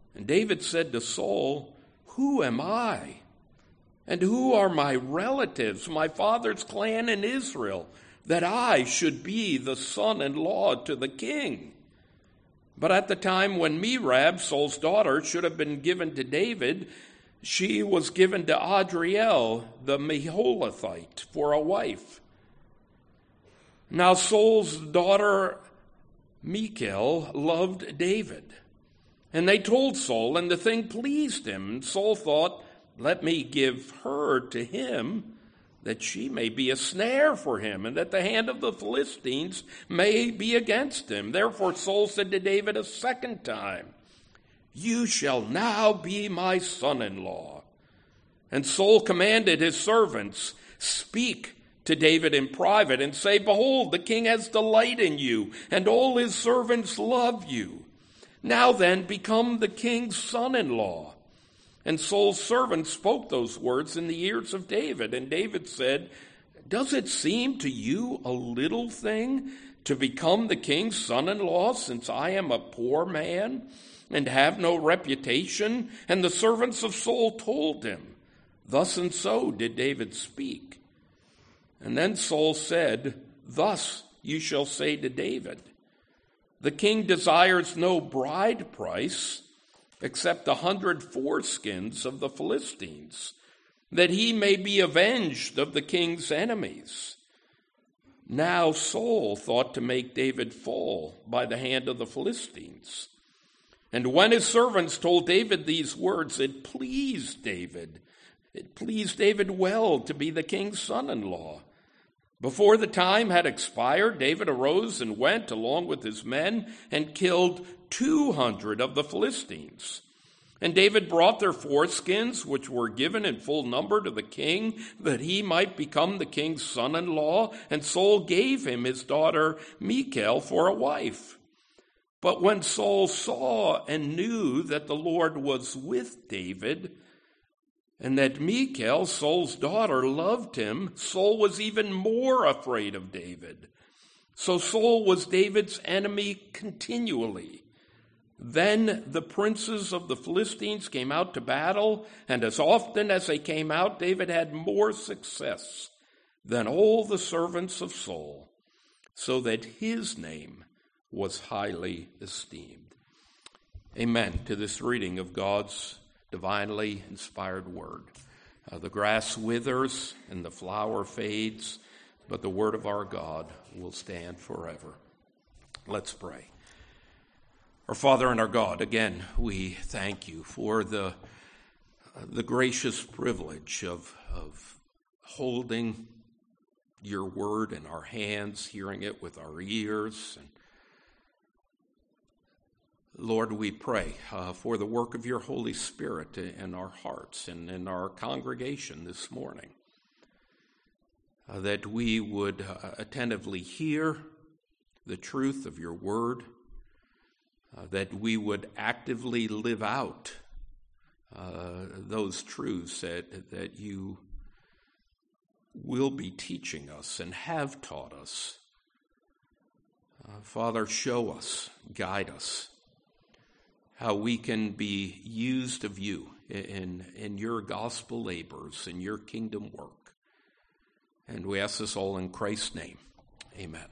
And David said to Saul, "Who am I? And who are my relatives, my father's clan in Israel, that I should be the son-in-law to the king?" But at the time when Merab, Saul's daughter, should have been given to David, she was given to Adriel, the Meholathite, for a wife. Now Saul's daughter Michal loved David. And they told Saul, and the thing pleased him. And Saul thought, "Let me give her to him, that she may be a snare for him, and that the hand of the Philistines may be against him." Therefore Saul said to David a second time, "You shall now be my son-in-law." And Saul commanded his servants, "Speak to David in private and say, 'Behold, the king has delight in you, and all his servants love you. Now then, become the king's son-in-law.'" And Saul's servants spoke those words in the ears of David. And David said, "Does it seem to you a little thing to become the king's son-in-law, since I am a poor man and have no reputation?" And the servants of Saul told him. Thus and so did David speak. And then Saul said, "Thus you shall say to David, 'The king desires no bride price except 100 foreskins of the Philistines, that he may be avenged of the king's enemies.'" Now Saul thought to make David fall by the hand of the Philistines. And when his servants told David these words, it pleased David well to be the king's son-in-law. Before the time had expired, David arose and went along with his men and killed 200 of the Philistines. And David brought their foreskins, which were given in full number to the king, that he might become the king's son-in-law. And Saul gave him his daughter Michal for a wife. But when Saul saw and knew that the Lord was with David, and that Michal, Saul's daughter, loved him, Saul was even more afraid of David. So Saul was David's enemy continually. Then the princes of the Philistines came out to battle, and as often as they came out, David had more success than all the servants of Saul, so that his name was highly esteemed. Amen to this reading of God's divinely inspired word. The grass withers and the flower fades, but the word of our God will stand forever. Let's pray. Our Father and our God, again, we thank you for the gracious privilege of holding your word in our hands, hearing it with our ears. And Lord, we pray for the work of your Holy Spirit in our hearts and in our congregation this morning, that we would attentively hear the truth of your word, that we would actively live out those truths that you will be teaching us and have taught us. Father, show us, guide us, how we can be used of you in your gospel labors, in your kingdom work. And we ask this all in Christ's name. Amen.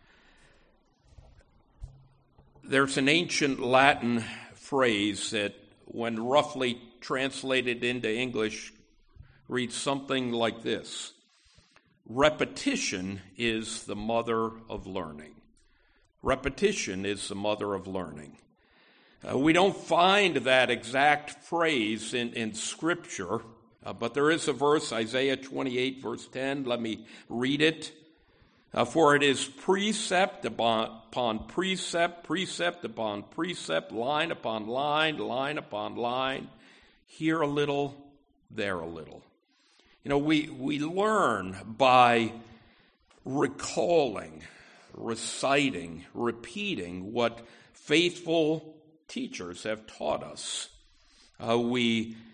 There's an ancient Latin phrase that, when roughly translated into English, reads something like this: repetition is the mother of learning. Repetition is the mother of learning. We don't find that exact phrase in Scripture, but there is a verse, Isaiah 28, verse 10. Let me read it. For it is precept upon precept, precept upon precept, line upon line, line upon line, here a little, there a little. You know, we learn by recalling, reciting, repeating what faithful teachers have taught us. We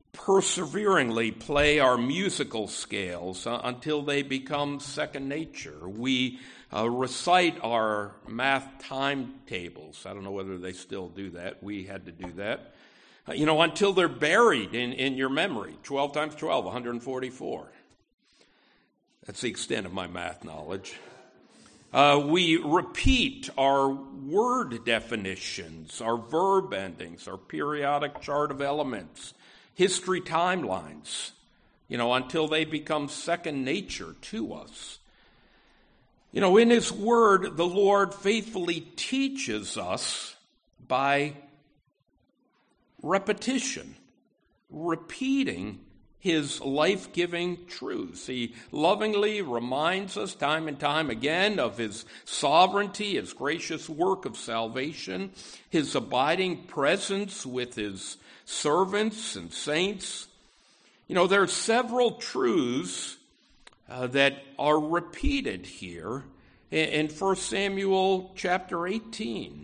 perseveringly play our musical scales until they become second nature. We recite our math timetables. I don't know whether they still do that. We had to do that. Until they're buried in your memory. 12 times 12, 144. That's the extent of my math knowledge. We repeat our word definitions, our verb endings, our periodic chart of elements, history timelines, until they become second nature to us. In His Word, the Lord faithfully teaches us by repetition, repeating His life-giving truths. He lovingly reminds us time and time again of His sovereignty, His gracious work of salvation, His abiding presence with His servants and saints. There are several truths that are repeated here in 1 Samuel chapter 18.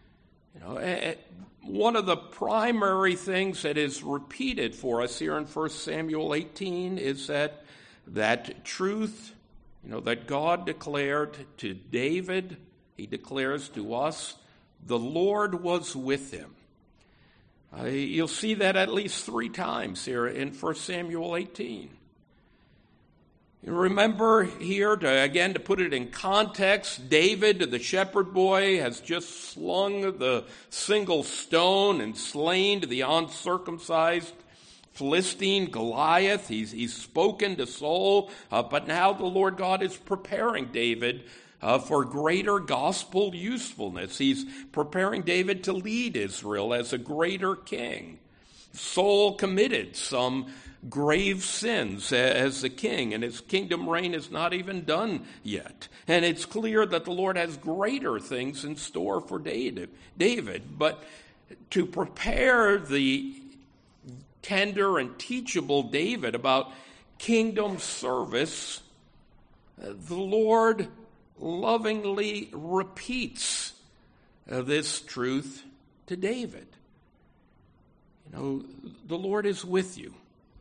One of the primary things that is repeated for us here in 1 Samuel 18 is that truth, that God declared to David, He declares to us, the Lord was with him. You'll see that at least 3 times here in 1 Samuel 18. Remember here, to put it in context, David, the shepherd boy, has just slung the single stone and slain the uncircumcised Philistine Goliath. He's spoken to Saul, but now the Lord God is preparing David for greater gospel usefulness. He's preparing David to lead Israel as a greater king. Saul committed some grave sins as the king, and his kingdom reign is not even done yet. And it's clear that the Lord has greater things in store for David. But to prepare the tender and teachable David about kingdom service, the Lord lovingly repeats this truth to David. The Lord is with you.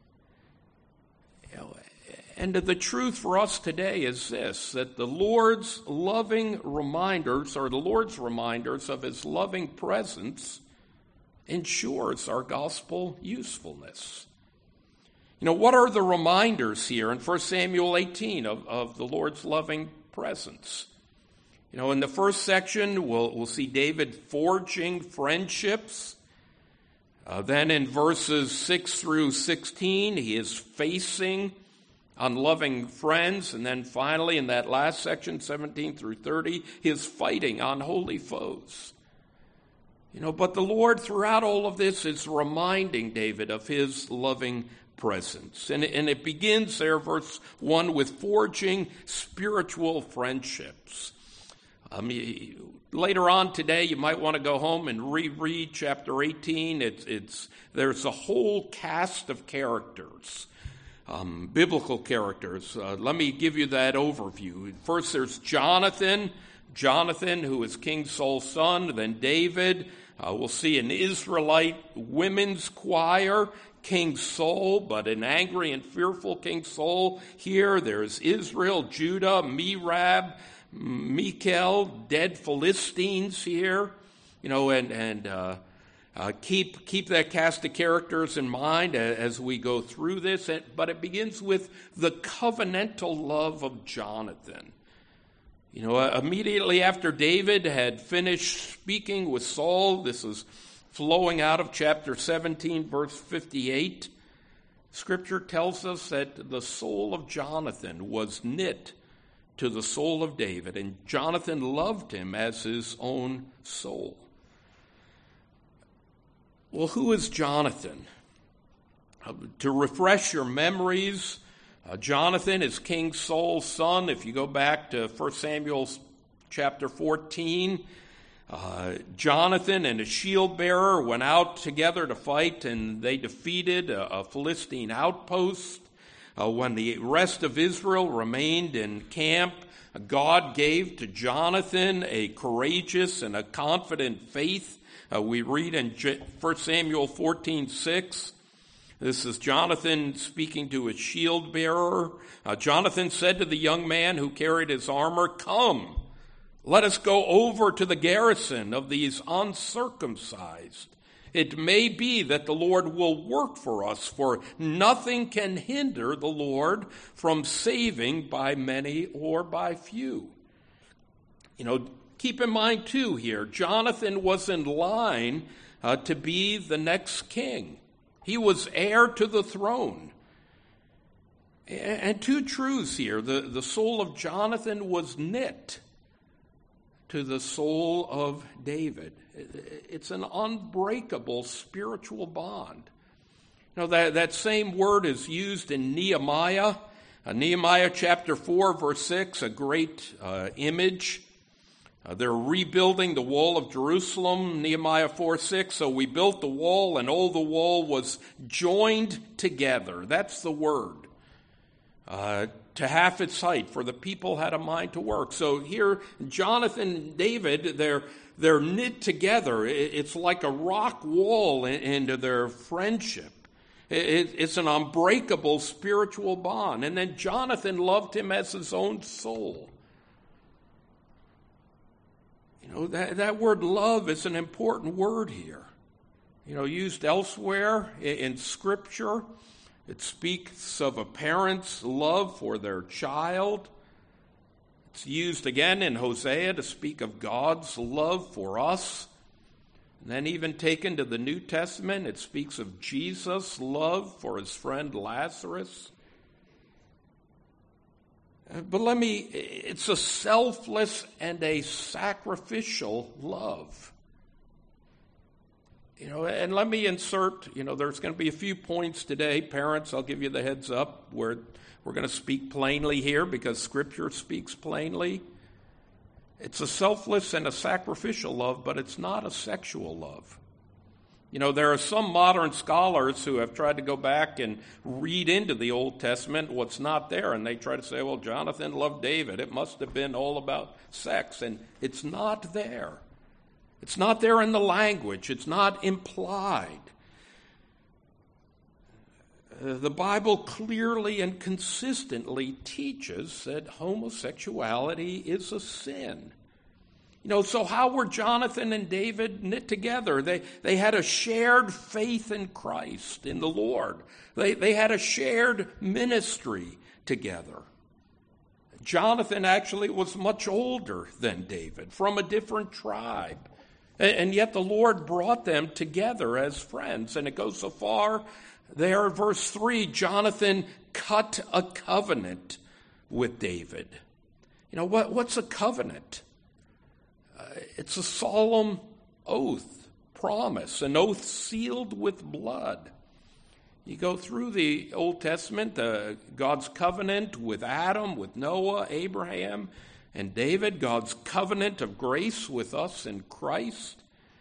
And the truth for us today is this, that the Lord's loving reminders, or the Lord's reminders of His loving presence, ensures our gospel usefulness. What are the reminders here in 1 Samuel 18 of the Lord's loving presence? In the first section, we'll see David forging friendships. Then in verses 6 through 16, he is facing unloving friends. And then finally, in that last section, 17 through 30, he is fighting unholy foes. But the Lord, throughout all of this, is reminding David of His loving presence. And it begins there, verse 1, with forging spiritual friendships. Later on today, you might want to go home and reread chapter 18. There's a whole cast of characters, biblical characters. Let me give you that overview. First, there's Jonathan, who is King Saul's son. Then David. We'll see an Israelite women's choir, King Saul, but an angry and fearful King Saul. Here, there's Israel, Judah, Merab, Michal, dead Philistines here, keep that cast of characters in mind as we go through this. But it begins with the covenantal love of Jonathan. Immediately after David had finished speaking with Saul, this is flowing out of chapter 17, verse 58. Scripture tells us that the soul of Jonathan was knit to the soul of David, and Jonathan loved him as his own soul. Well, who is Jonathan? To refresh your memories, Jonathan is King Saul's son. If you go back to 1 Samuel chapter 14, Jonathan and a shield bearer went out together to fight, and they defeated a Philistine outpost. When the rest of Israel remained in camp, God gave to Jonathan a courageous and a confident faith. We read in 1 Samuel 14:6, This is Jonathan speaking to his shield bearer. Jonathan said to the young man who carried his armor, "Come, let us go over to the garrison of these uncircumcised. It may be that the Lord will work for us, for nothing can hinder the Lord from saving by many or by few." Keep in mind too here, Jonathan was in line to be the next king. He was heir to the throne. And two truths here. The soul of Jonathan was knit to the soul of David. It's an unbreakable spiritual bond. That same word is used in Nehemiah. Nehemiah chapter 4, verse 6, a great image. They're rebuilding the wall of Jerusalem, Nehemiah 4:6. So we built the wall, and all the wall was joined together. That's the word. To half its height, for the people had a mind to work. So here, Jonathan and David, they're knit together. It's like a rock wall into their friendship. It's an unbreakable spiritual bond. And then Jonathan loved him as his own soul. That word love is an important word here. Used elsewhere in Scripture. It speaks of a parent's love for their child. It's used again in Hosea to speak of God's love for us. And then even taken to the New Testament, it speaks of Jesus' love for his friend Lazarus. But it's a selfless and a sacrificial love. And let me insert, there's going to be a few points today. Parents, I'll give you the heads up. We're going to speak plainly here because Scripture speaks plainly. It's a selfless and a sacrificial love, but it's not a sexual love. There are some modern scholars who have tried to go back and read into the Old Testament what's not there, and they try to say, well, Jonathan loved David. It must have been all about sex, and it's not there. It's not there in the language. It's not implied. The Bible clearly and consistently teaches that homosexuality is a sin. So how were Jonathan and David knit together? They had a shared faith in Christ, in the Lord. They had a shared ministry together. Jonathan actually was much older than David, from a different tribe. And yet the Lord brought them together as friends. And it goes so far there, verse 3, Jonathan cut a covenant with David. What's a covenant? It's a solemn oath, promise, an oath sealed with blood. You go through the Old Testament, God's covenant with Adam, with Noah, Abraham, and David, God's covenant of grace with us in Christ.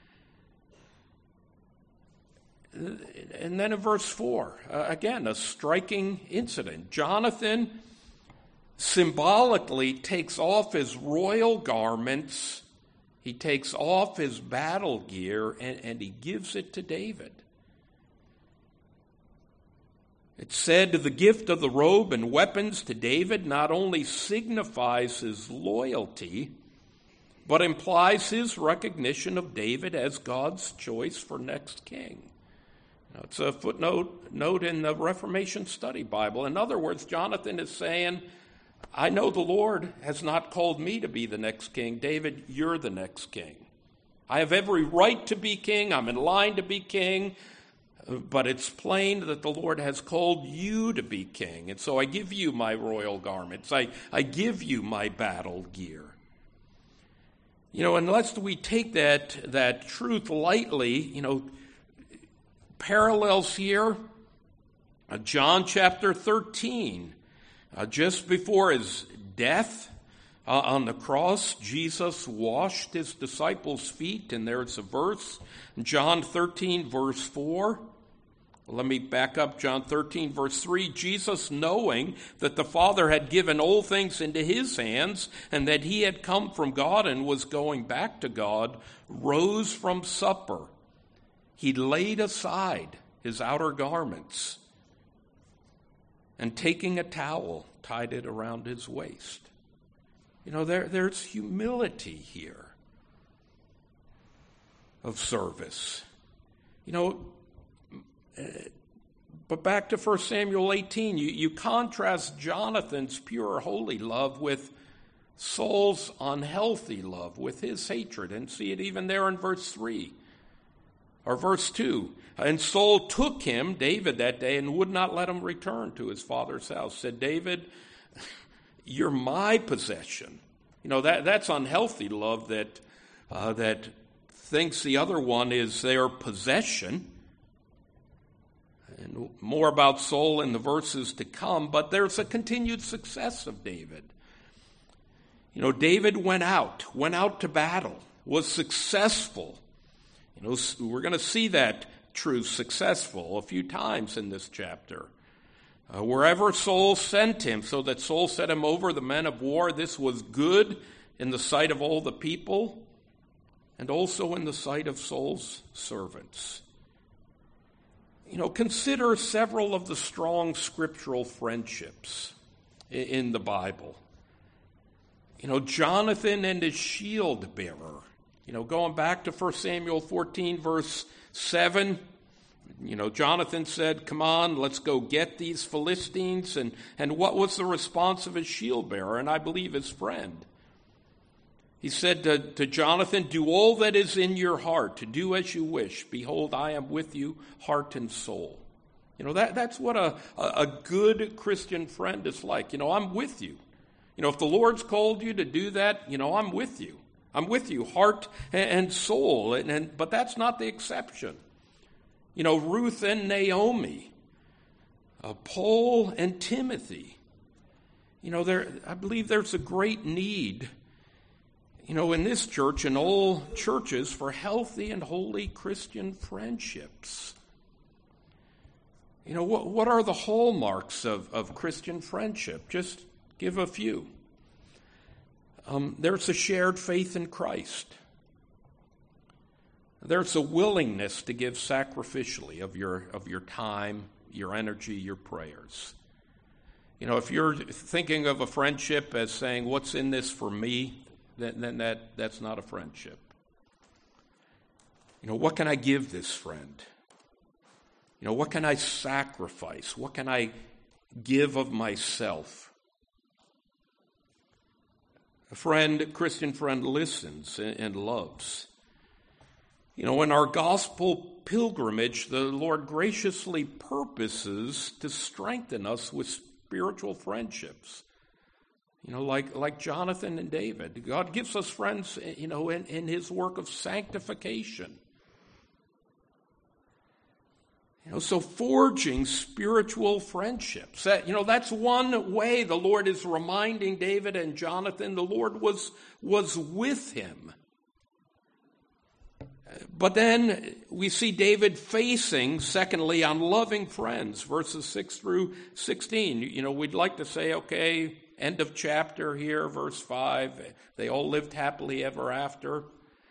And then in verse 4, again, a striking incident. Jonathan symbolically takes off his royal garments, he takes off his battle gear, and he gives it to David. It said the gift of the robe and weapons to David not only signifies his loyalty, but implies his recognition of David as God's choice for next king. Now, it's a note in the Reformation Study Bible. In other words, Jonathan is saying, I know the Lord has not called me to be the next king. David, you're the next king. I have every right to be king. I'm in line to be king. But it's plain that the Lord has called you to be king. And so I give you my royal garments. I give you my battle gear. Unless we take that truth lightly, parallels here. John chapter 13. Just before his death on the cross, Jesus washed his disciples' feet, and there's a verse, John 13, verse 4. Let me back up, John 13, verse 3. Jesus, knowing that the Father had given all things into his hands, and that he had come from God and was going back to God, rose from supper. He laid aside his outer garments, and taking a towel, tied it around his waist. There's humility here of service. But back to 1 Samuel 18, you contrast Jonathan's pure, holy love with Saul's unhealthy love, with his hatred, and see it even there in verse 3. Or verse 2, and Saul took him, David, that day, and would not let him return to his father's house. Said, David, you're my possession. That's unhealthy love that thinks the other one is their possession. And more about Saul in the verses to come, but there's a continued success of David. David went out to battle, was successful. We're going to see that true successful a few times in this chapter. Wherever Saul sent him, so that Saul set him over the men of war, this was good in the sight of all the people and also in the sight of Saul's servants. Consider several of the strong scriptural friendships in the Bible. Jonathan and his shield bearer. Going back to 1 Samuel 14, verse 7, Jonathan said, come on, let's go get these Philistines. And what was the response of his shield bearer, and I believe his friend? He said to Jonathan, do all that is in your heart, to do as you wish. Behold, I am with you, heart and soul. That's what a good Christian friend is like. I'm with you. If the Lord's called you to do that, I'm with you. I'm with you, heart and soul. But that's not the exception. Ruth and Naomi, Paul and Timothy. I believe there's a great need in this church and all churches for healthy and holy Christian friendships. What are the hallmarks of Christian friendship? Just give a few. There's a shared faith in Christ. There's a willingness to give sacrificially of your time, your energy, your prayers. If you're thinking of a friendship as saying, what's in this for me, then that's not a friendship. What can I give this friend? What can I sacrifice? What can I give of myself? A Christian friend listens and loves. In our gospel pilgrimage, the Lord graciously purposes to strengthen us with spiritual friendships. Like Jonathan and David. God gives us friends, in his work of sanctification. So forging spiritual friendships. That's one way the Lord is reminding David and Jonathan the Lord was with him. But then we see David facing, secondly, unloving friends, verses 6 through 16. We'd like to say, okay, end of chapter here, verse 5, they all lived happily ever after.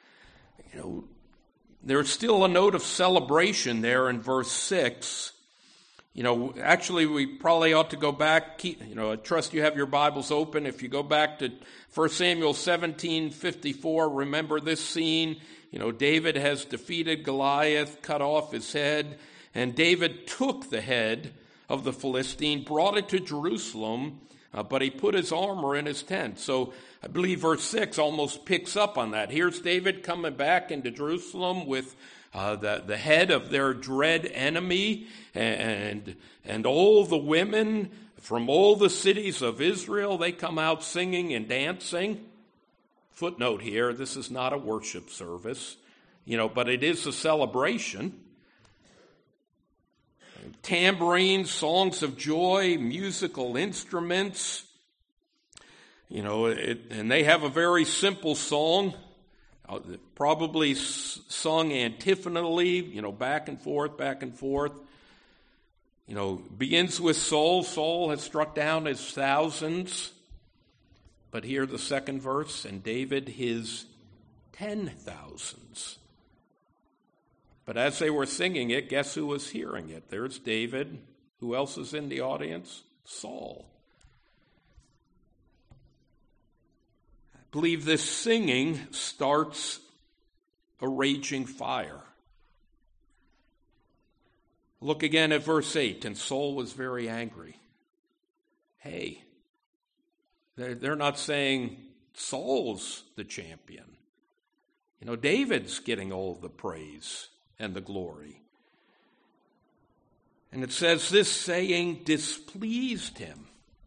There's still a note of celebration there in verse 6. Actually, we probably ought to go back. I trust you have your Bibles open. If you go back to 1 Samuel 17:54, remember this scene. David has defeated Goliath, cut off his head, and David took the head of the Philistine, brought it to Jerusalem, but he put his armor in his tent. So I believe verse 6 almost picks up on that. Here's David coming back into Jerusalem with the head of their dread enemy, and all the women from all the cities of Israel, they come out singing and dancing. Footnote here, this is not a worship service, but it is a celebration. Tambourines, songs of joy, musical instruments, and they have a very simple song, probably sung antiphonally, back and forth, back and forth. Begins with Saul. Saul has struck down his thousands. But here the second verse, and David his 10,000s. But as they were singing it, guess who was hearing it? There's David. Who else is in the audience? Saul. I believe this singing starts a raging fire. Look again at verse 8. And Saul was very angry. Hey, they're not saying Saul's the champion. David's getting all the praise and the glory. And it says this saying displeased him.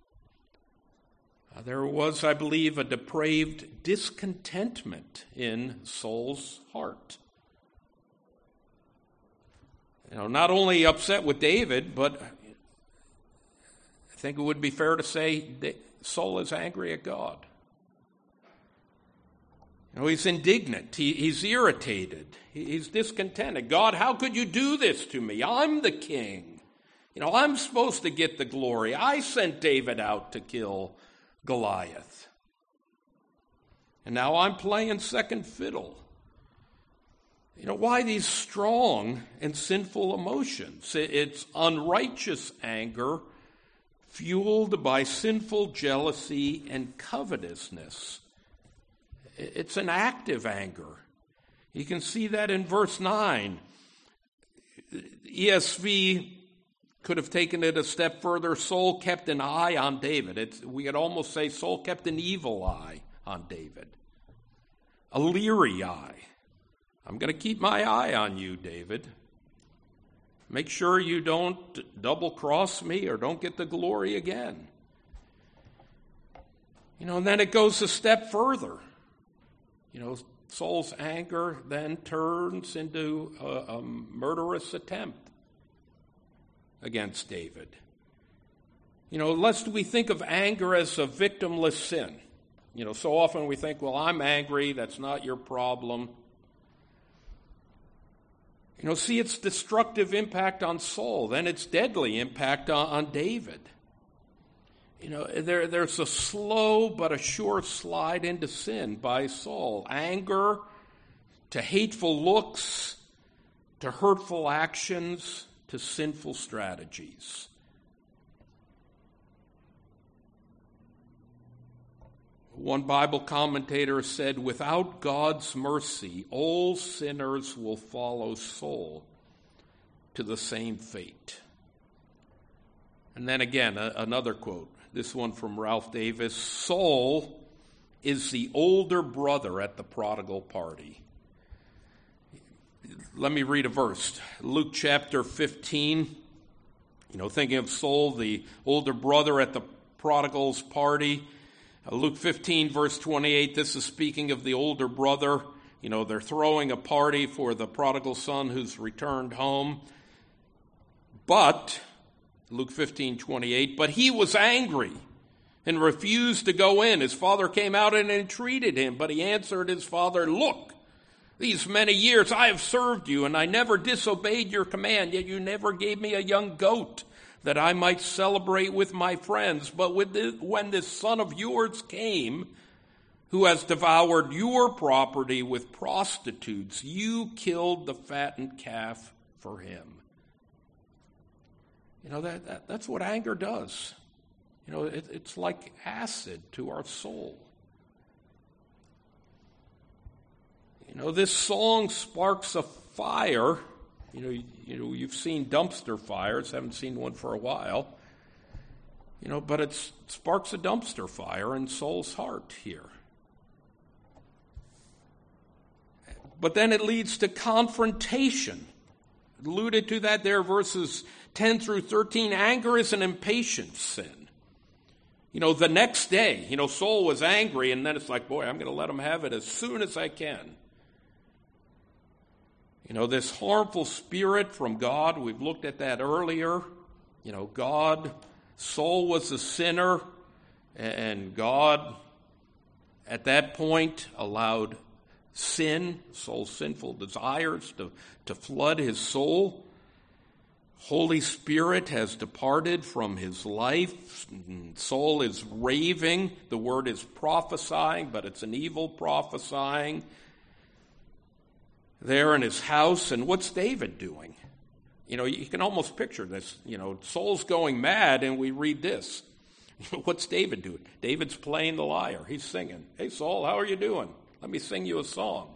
There was, I believe, a depraved discontentment in Saul's heart. Not only upset with David, but I think it would be fair to say that Saul is angry at God. He's indignant. He's irritated. He's discontented. God, how could you do this to me? I'm the king. I'm supposed to get the glory. I sent David out to kill Goliath. And now I'm playing second fiddle. Why these strong and sinful emotions? It's unrighteous anger fueled by sinful jealousy and covetousness. It's an active anger. You can see that in verse 9. ESV could have taken it a step further. Saul kept an eye on David. We could almost say Saul kept an evil eye on David. A leery eye. I'm going to keep my eye on you, David. Make sure you don't double-cross me or don't get the glory again. And then it goes a step further. Saul's anger then turns into a murderous attempt against David. Lest we think of anger as a victimless sin. So often we think, well, I'm angry, that's not your problem. See its destructive impact on Saul, then its deadly impact on David. There's a slow but a sure slide into sin by Saul. Anger to hateful looks, to hurtful actions, to sinful strategies. One Bible commentator said, without God's mercy, all sinners will follow Saul to the same fate. And then again, another quote, this one from Ralph Davis, Saul is the older brother at the prodigal party. Let me read a verse. Luke chapter 15, thinking of Saul, the older brother at the prodigal's party. Luke 15, verse 28, this is speaking of the older brother. They're throwing a party for the prodigal son who's returned home. But, Luke 15, 28, but he was angry and refused to go in. His father came out and entreated him, but he answered his father, look, these many years I have served you, and I never disobeyed your command, yet you never gave me a young goat that I might celebrate with my friends. But when this son of yours came, who has devoured your property with prostitutes, you killed the fattened calf for him. That's what anger does. It's like acid to our soul. This song sparks a fire. You've seen dumpster fires. Haven't seen one for a while. But it sparks a dumpster fire in Saul's heart here. But then it leads to confrontation. Alluded to that there, verses 10 through 13. Anger is an impatient sin. The next day, Saul was angry, and then it's like, boy, I'm going to let him have it as soon as I can. This harmful spirit from God, we've looked at that earlier. Saul was a sinner, and God, at that point, allowed sin, Saul's sinful desires, to flood his soul. Holy Spirit has departed from his life. Saul is raving. The word is prophesying, but it's an evil prophesying. there in his house, and what's David doing? You can almost picture this. Saul's going mad, and we read this. What's David doing? David's playing the lyre. He's singing. Hey, Saul, how are you doing? Let me sing you a song.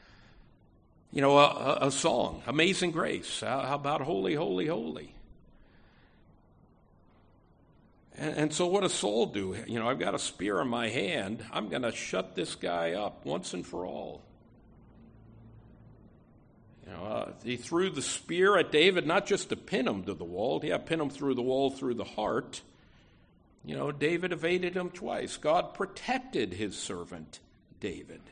A song, Amazing Grace. How about Holy, Holy, Holy? And so what does Saul do? I've got a spear in my hand. I'm going to shut this guy up once and for all. He threw the spear at David, not just to pin him to the wall. Yeah, pin him through the wall, through the heart. David evaded him twice. God protected his servant, David.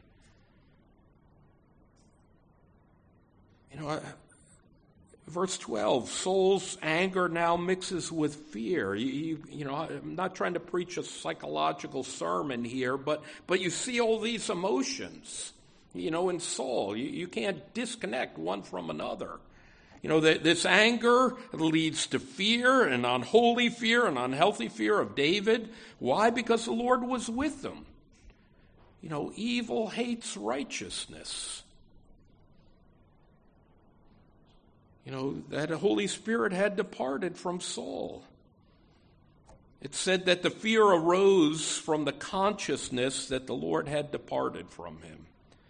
Verse 12, Saul's anger now mixes with fear. I'm not trying to preach a psychological sermon here, but you see all these emotions, in Saul. You can't disconnect one from another. This anger leads to fear, and unholy fear and unhealthy fear of David. Why? Because the Lord was with them. Evil hates righteousness. That Holy Spirit had departed from Saul. It said that the fear arose from the consciousness that the Lord had departed from him.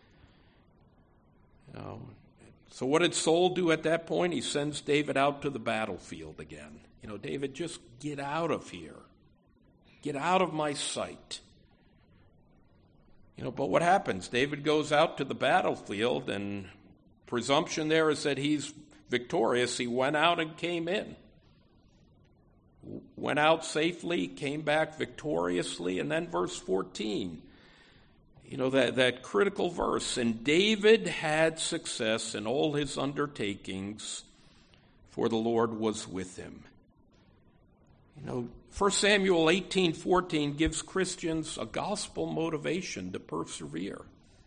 So what did Saul do at that point? He sends David out to the battlefield again. David, just get out of here. Get out of my sight. But what happens? David goes out to the battlefield, and presumption there is that he's victorious. He went out and came in. Went out safely, came back victoriously, and then verse 14. That critical verse. And David had success in all his undertakings, for the Lord was with him. 1 Samuel 18:14 gives Christians a gospel motivation to persevere.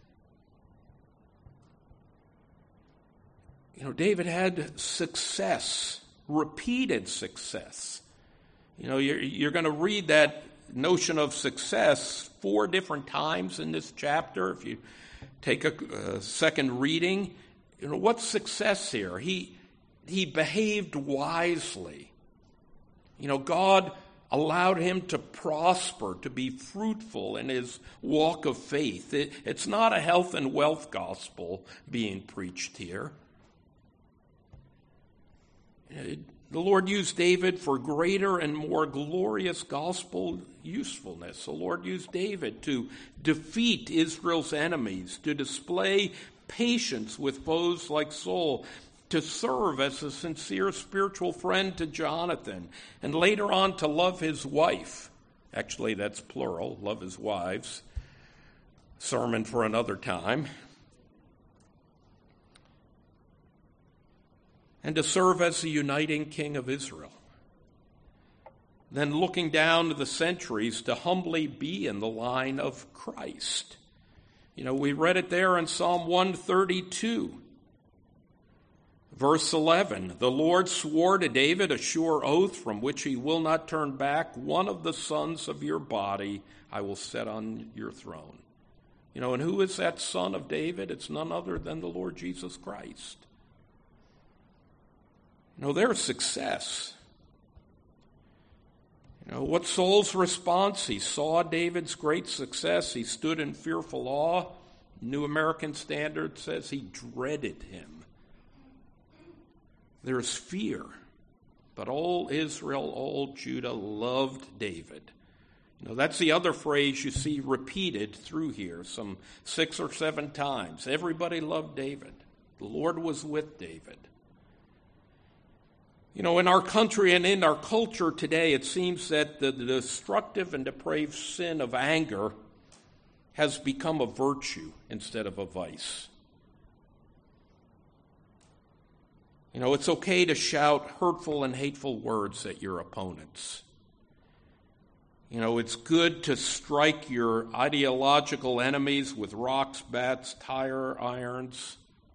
David had success, repeated success. You're going to read that notion of success 4 different times in this chapter. If you take a second reading, what's success here? He behaved wisely. God allowed him to prosper, to be fruitful in his walk of faith. It's not a health and wealth gospel being preached here. The Lord used David for greater and more glorious gospel usefulness. The Lord used David to defeat Israel's enemies, to display patience with foes like Saul, to serve as a sincere spiritual friend to Jonathan, and later on to love his wife. Actually, that's plural, love his wives. Sermon for another time. And to serve as the uniting king of Israel. Then looking down to the centuries to humbly be in the line of Christ. We read it there in Psalm 132. Verse 11, the Lord swore to David a sure oath from which he will not turn back. One of the sons of your body I will set on your throne. And who is that son of David? It's none other than the Lord Jesus Christ. Their success. What's Saul's response? He saw David's great success. He stood in fearful awe. New American Standard says he dreaded him. There's fear. But all Israel, all Judah loved David. That's the other phrase you see repeated through here, some 6 or 7 times. Everybody loved David. The Lord was with David. In our country and in our culture today, it seems that the destructive and depraved sin of anger has become a virtue instead of a vice. It's okay to shout hurtful and hateful words at your opponents. It's good to strike your ideological enemies with rocks, bats, tire irons.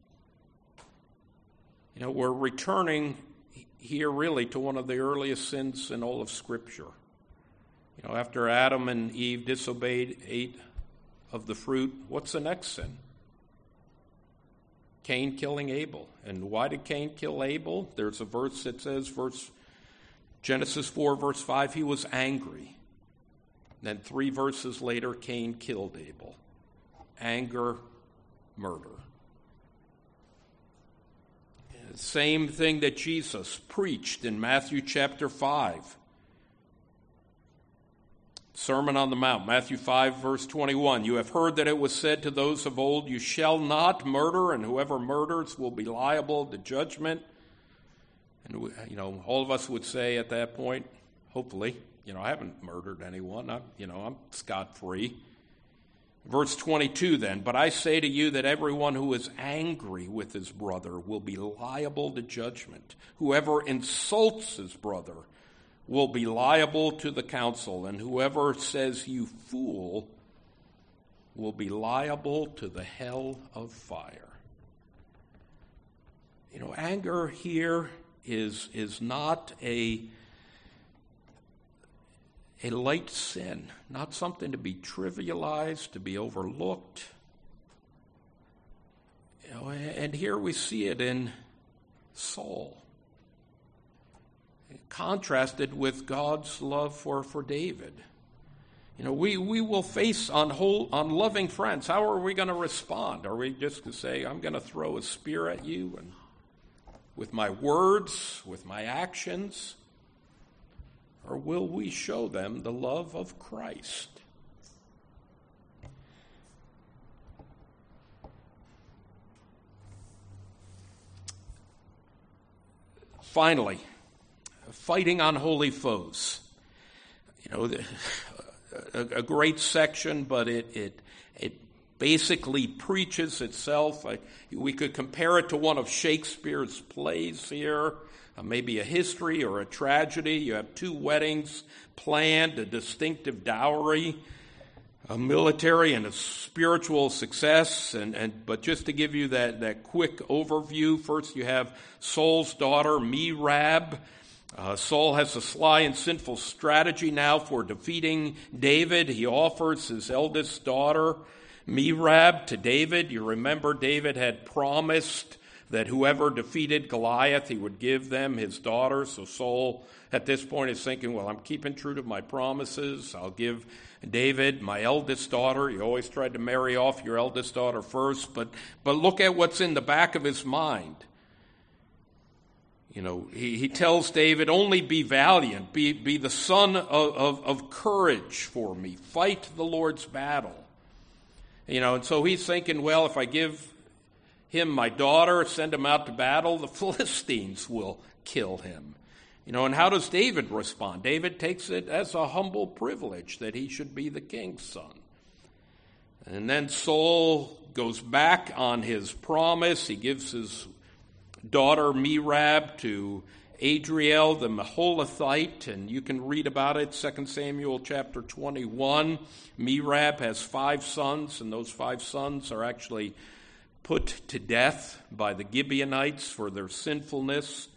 We're returning here really to one of the earliest sins in all of Scripture. After Adam and Eve disobeyed, ate of the fruit, what's the next sin? Cain killing Abel. And why did Cain kill Abel? There's a verse that says, Genesis 4, verse 5, he was angry. Then 3 verses later, Cain killed Abel. Anger, murder. Same thing that Jesus preached in Matthew chapter 5. Sermon on the Mount, Matthew 5, verse 21. You have heard that it was said to those of old, you shall not murder, and whoever murders will be liable to judgment. And, all of us would say at that point, hopefully, I haven't murdered anyone. I'm scot-free. Verse 22 then, but I say to you that everyone who is angry with his brother will be liable to judgment. Whoever insults his brother will be liable to the council, and whoever says you fool will be liable to the hell of fire. Anger here is not a light sin, not something to be trivialized, to be overlooked. And here we see it in Saul, contrasted with God's love for David. We will face unloving friends. How are we going to respond? Are we just to say, I'm going to throw a spear at you, and with my words, with my actions? Or will we show them the love of Christ? Finally, fighting unholy foes. A great section, but it basically preaches itself. We could compare it to one of Shakespeare's plays here, maybe a history or a tragedy. You have 2 weddings planned, a distinctive dowry, a military and a spiritual success. But just to give you that quick overview, first you have Saul's daughter, Merab. Saul has a sly and sinful strategy now for defeating David. He offers his eldest daughter, Merab, to David. You remember David had promised that whoever defeated Goliath, he would give them his daughter. So Saul, at this point, is thinking, well, I'm keeping true to my promises. I'll give David my eldest daughter. You always tried to marry off your eldest daughter first. But look at what's in the back of his mind. He tells David, only be valiant, be the son of courage for me. Fight the Lord's battle. And so he's thinking, well, if I give him my daughter, send him out to battle, the Philistines will kill him. And how does David respond? David takes it as a humble privilege that he should be the king's son. And then Saul goes back on his promise. He gives his daughter Merab to Adriel the Meholathite, and you can read about it, 2 Samuel chapter 21. Merab has 5 sons, and those 5 sons are actually put to death by the Gibeonites for their sinfulness.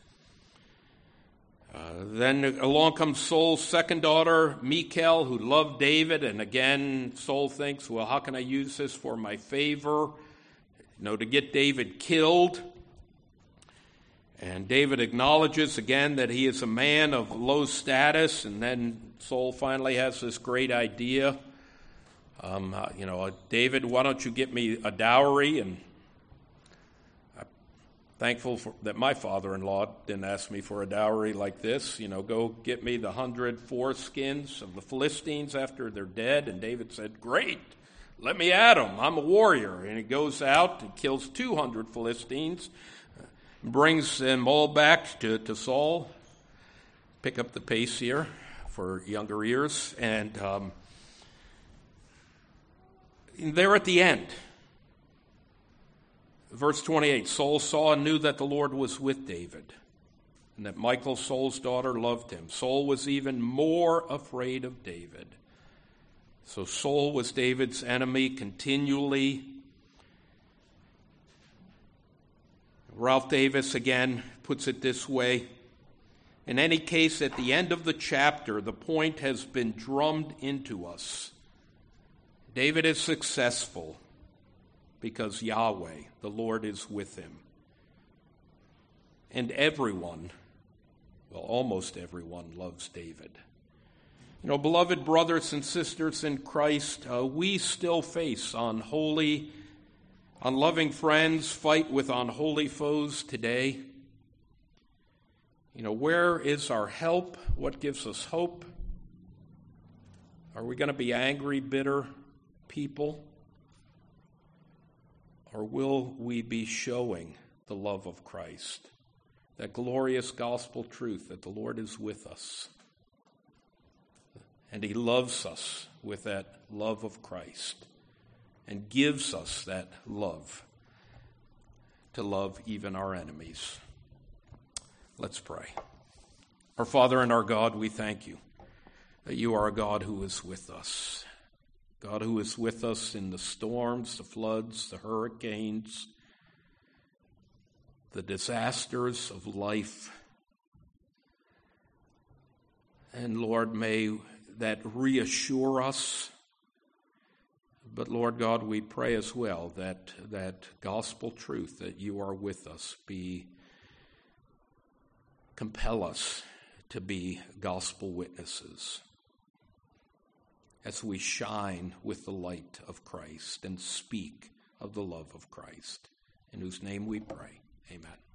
Then along comes Saul's second daughter, Michal, who loved David, and again Saul thinks, well, how can I use this for my favor? To get David killed. And David acknowledges again that he is a man of low status, and then Saul finally has this great idea. David, why don't you get me a dowry? And I'm thankful that my father-in-law didn't ask me for a dowry like this. Go get me the 100 foreskins of the Philistines after they're dead. And David said, great, let me at them. I'm a warrior. And he goes out and kills 200 Philistines, brings them all back to Saul. Pick up the pace here for younger ears. And they're at the end. Verse 28, Saul saw and knew that the Lord was with David, and that Michal, Saul's daughter, loved him. Saul was even more afraid of David. So Saul was David's enemy continually. Ralph Davis again puts it this way. In any case, at the end of the chapter, the point has been drummed into us. David is successful. because Yahweh, the Lord, is with him. And everyone, well, almost everyone, loves David. You know, beloved brothers and sisters in Christ, we still face unloving friends fight with unholy foes today. You know, where is our help? What gives us hope? Are we going to be angry, bitter people? Or will we be showing the love of Christ? That glorious gospel truth that the Lord is with us. And he loves us with that love of Christ. And gives us that love to love even our enemies. Let's pray. Our Father and our God, we thank you that you are a God who is with us. God who is with us in the storms, the floods, the hurricanes, the disasters of life. And Lord, may that reassure us. But Lord God, we pray as well that gospel truth that you are with us compel us to be gospel witnesses as we shine with the light of Christ and speak of the love of Christ, in whose name we pray. Amen.